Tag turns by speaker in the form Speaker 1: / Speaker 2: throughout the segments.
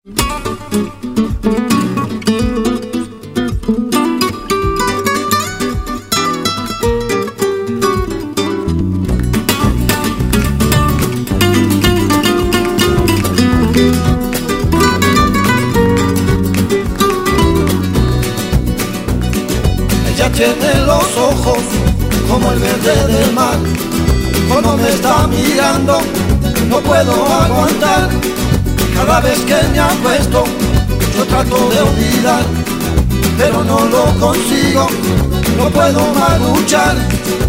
Speaker 1: Ella tiene los ojos como el verde del mar. Cuando me está mirando no puedo aguantar. Cada vez que me acuesto yo trato de olvidar, pero no lo consigo, no puedo más luchar.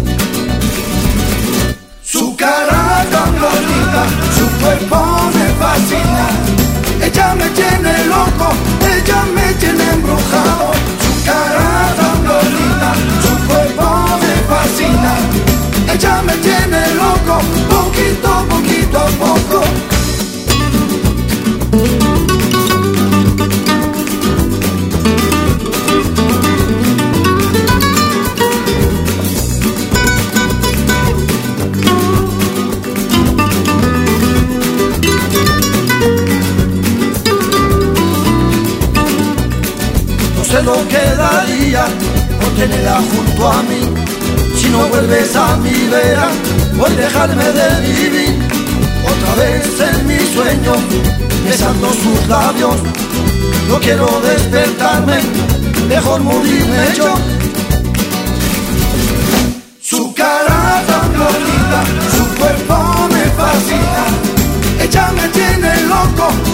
Speaker 1: Su cara tan bonita, su cuerpo me fascina. Ella me tiene loco, ella me tiene embrujado. Su cara tan bonita, su cuerpo me fascina. Ella me tiene loco, poquito a poco. No sé lo que daría por tenerla junto a mí. Si no vuelves a mi vera, voy a dejarme de vivir. Otra vez en mi sueño, besando sus labios. No quiero despertarme, mejor morirme yo. Su cara tan bonita, su cuerpo me fascina. Ella me tiene loco,